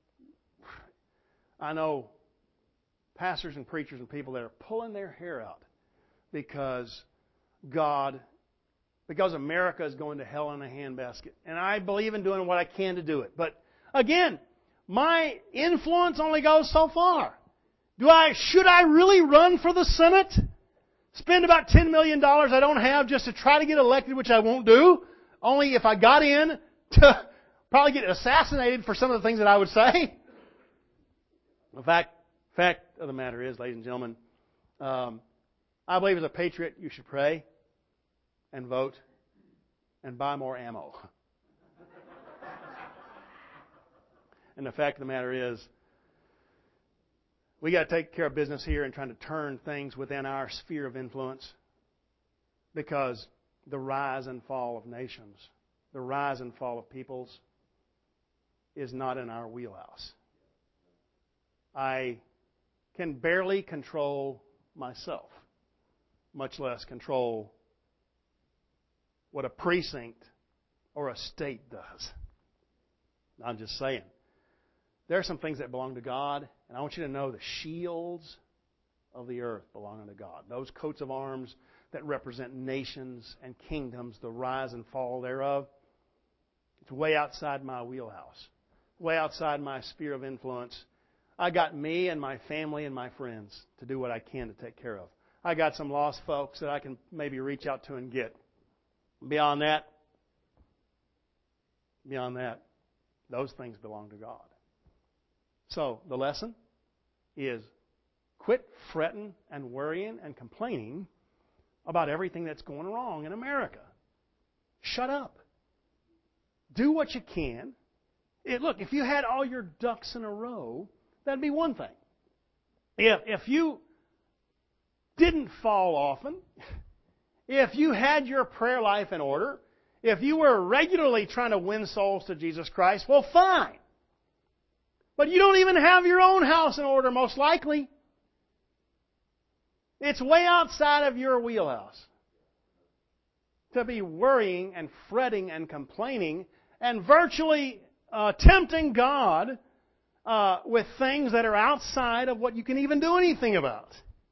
I know pastors and preachers and people that are pulling their hair out because God, because America is going to hell in a handbasket. And I believe in doing what I can to do it. But again, my influence only goes so far. Do I, should I really run for the Senate? Spend about ten million dollars I don't have just to try to get elected, which I won't do. Only if I got in to probably get assassinated for some of the things that I would say. The fact, fact of the matter is, ladies and gentlemen, um, I believe as a patriot you should pray and vote and buy more ammo. And the fact of the matter is, we got to take care of business here and trying to turn things within our sphere of influence, because the rise and fall of nations, the rise and fall of peoples is not in our wheelhouse. I can barely control myself, much less control what a precinct or a state does. I'm just saying. There are some things that belong to God, and I want you to know the shields of the earth belong unto God. Those coats of arms that represent nations and kingdoms, the rise and fall thereof, it's way outside my wheelhouse, way outside my sphere of influence. I got me and my family and my friends to do what I can to take care of. I got some lost folks that I can maybe reach out to and get. Beyond that, beyond that, those things belong to God. So the lesson is quit fretting and worrying and complaining about everything that's going wrong in America. Shut up. Do what you can. It, look, if you had all your ducks in a row, that'd be one thing. If, if you didn't fall often, if you had your prayer life in order, if you were regularly trying to win souls to Jesus Christ, well, fine. But you don't even have your own house in order, most likely. It's way outside of your wheelhouse to be worrying and fretting and complaining and virtually uh, tempting God uh, with things that are outside of what you can even do anything about.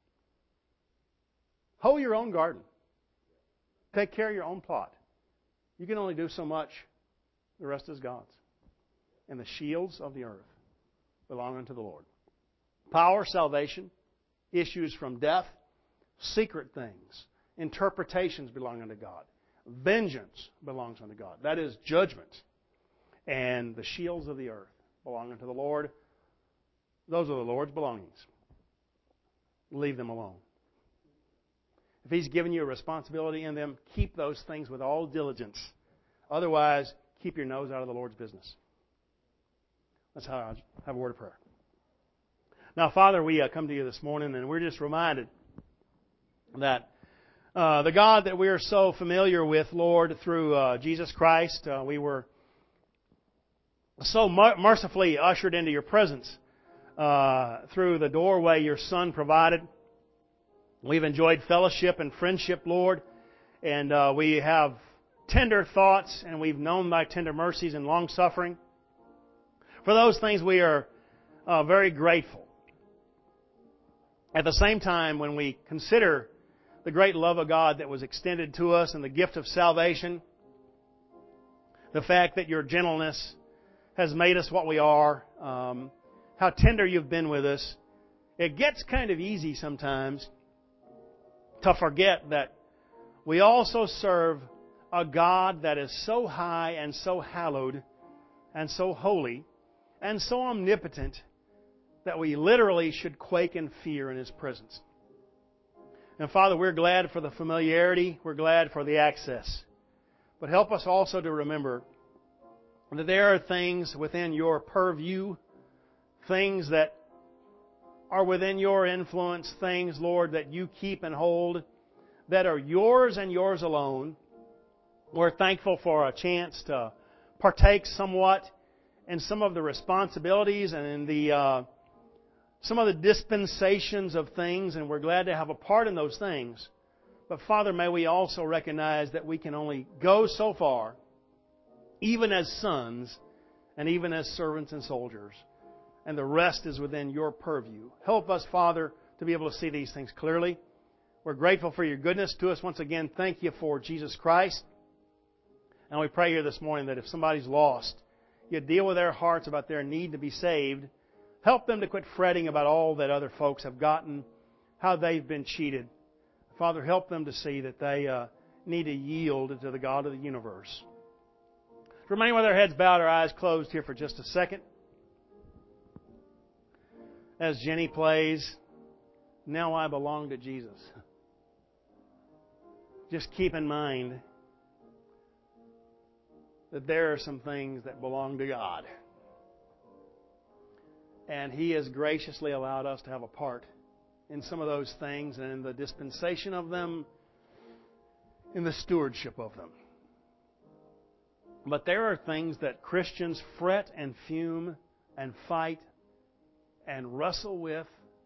Hoe your own garden. Take care of your own plot. You can only do so much The rest is God's. And the shields of the earth belong unto the Lord. Power, salvation, issues from death, secret things, interpretations belong unto God. Vengeance belongs unto God. That is judgment. And the shields of the earth belong unto the Lord. Those are the Lord's belongings. Leave them alone. If He's given you a responsibility in them, keep those things with all diligence. Otherwise, keep your nose out of the Lord's business. That's how I have a word of prayer. Now, Father, we uh, come to you this morning, and we're just reminded that uh, the God that we are so familiar with, Lord, through uh, Jesus Christ, uh, we were so mer- mercifully ushered into your presence uh, through the doorway your Son provided. We've enjoyed fellowship and friendship, Lord, and uh, we have tender thoughts, and we've known thy tender mercies and long-suffering. For those things we are uh, very grateful. At the same time, when we consider the great love of God that was extended to us and the gift of salvation, the fact that your gentleness has made us what we are, um, how tender you've been with us, it gets kind of easy sometimes to forget that we also serve a God that is so high and so hallowed and so holy and so omnipotent that we literally should quake in fear in His presence. And Father, we're glad for the familiarity. We're glad for the access. But help us also to remember that there are things within your purview, things that are within your influence, things, Lord, that you keep and hold, that are yours and yours alone. We're thankful for a chance to partake somewhat in some of the responsibilities and in the uh, some of the dispensations of things, and we're glad to have a part in those things. But Father, may we also recognize that we can only go so far, even as sons and even as servants and soldiers. And the rest is within your purview. Help us, Father, to be able to see these things clearly. We're grateful for your goodness to us. Once again, thank you for Jesus Christ. And we pray here this morning that if somebody's lost, you deal with their hearts about their need to be saved. Help them to quit fretting about all that other folks have gotten, how they've been cheated. Father, help them to see that they uh, need to yield to the God of the universe. Remain with our heads bowed, our eyes closed here for just a second. As Jenny plays, Now I Belong to Jesus. Just keep in mind that there are some things that belong to God. And He has graciously allowed us to have a part in some of those things and in the dispensation of them, in the stewardship of them. But there are things that Christians fret and fume and fight and wrestle with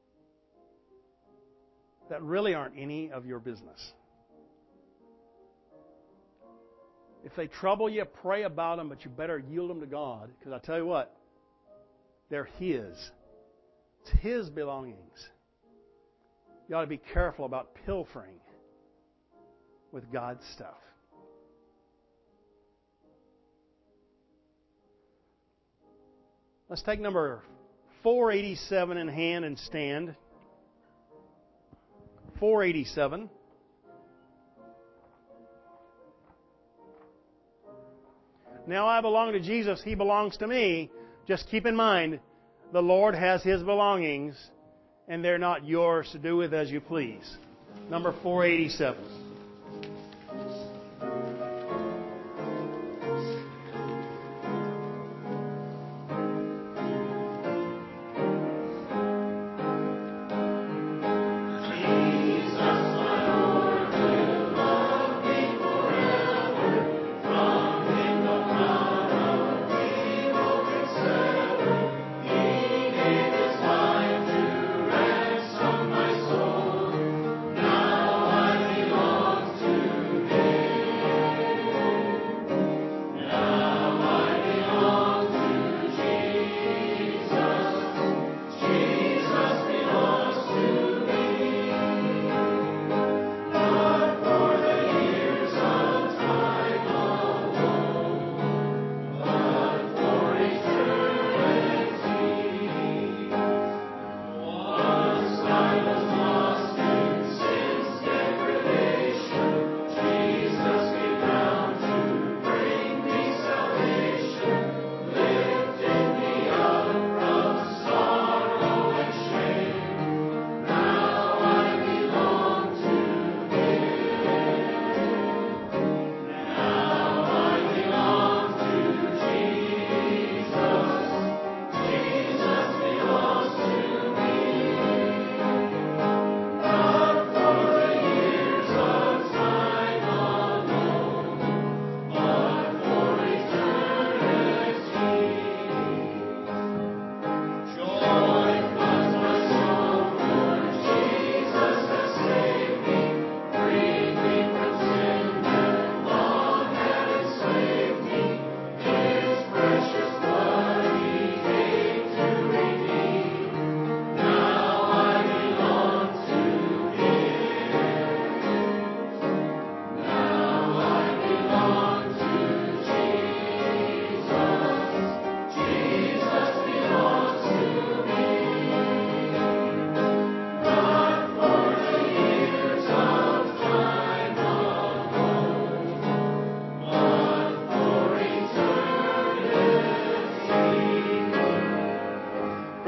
that really aren't any of your business. If they trouble you, pray about them, but you better yield them to God. Because I tell you what, they're His. It's His belongings. You ought to be careful about pilfering with God's stuff. Let's take number four eighty-seven in hand and stand. four eighty-seven. Now I belong to Jesus. He belongs to me. Just keep in mind, the Lord has His belongings, and they're not yours to do with as you please. Number four eighty-seven. Now I belong.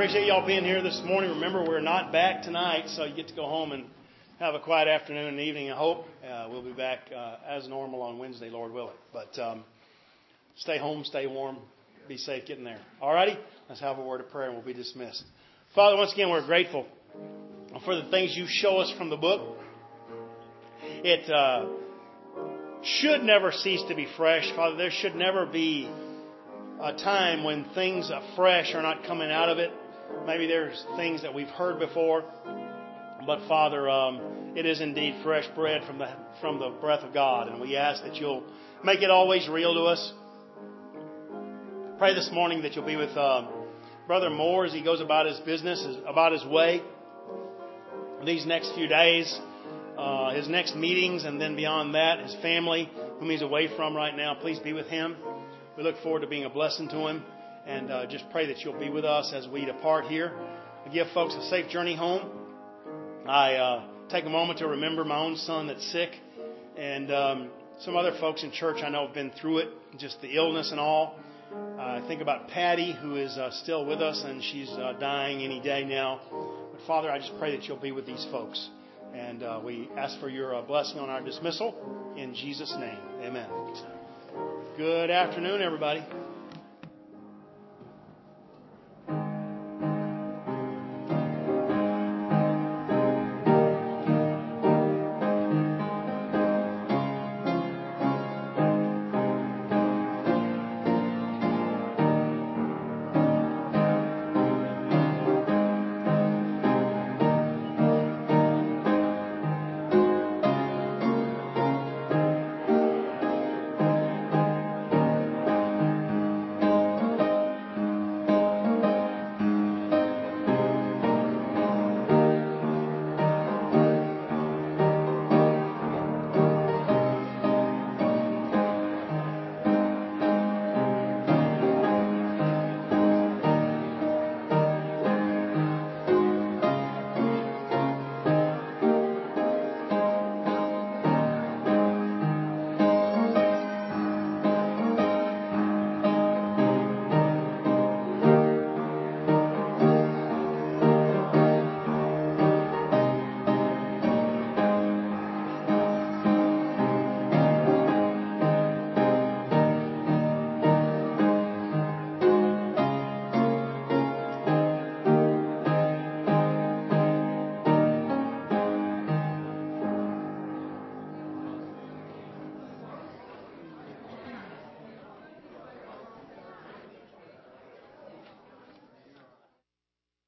appreciate y'all being here this morning. Remember, we're not back tonight, so you get to go home and have a quiet afternoon and evening. I hope uh, we'll be back uh, as normal on Wednesday, Lord willing. But um, stay home, stay warm, be safe getting there. All righty? Let's have a word of prayer and we'll be dismissed. Father, once again, we're grateful for the things you show us from the book. It uh, should never cease to be fresh. Father, there should never be a time when things fresh are not coming out of it. Maybe there's things that we've heard before. But Father, um, it is indeed fresh bread from the from the breath of God. And we ask that you'll make it always real to us. Pray this morning that you'll be with uh, Brother Moore as he goes about his business, about his way. These next few days, uh, his next meetings, and then beyond that, his family, whom he's away from right now. Please be with him. We look forward to being a blessing to him. And uh, just pray that you'll be with us as we depart here. I give folks a safe journey home. I uh, take a moment to remember my own son that's sick. And um, some other folks in church I know have been through it, just the illness and all. Uh, I think about Patty, who is uh, still with us, and she's uh, dying any day now. But Father, I just pray that you'll be with these folks. And uh, we ask for your uh, blessing on our dismissal. In Jesus' name, amen. Good afternoon, everybody.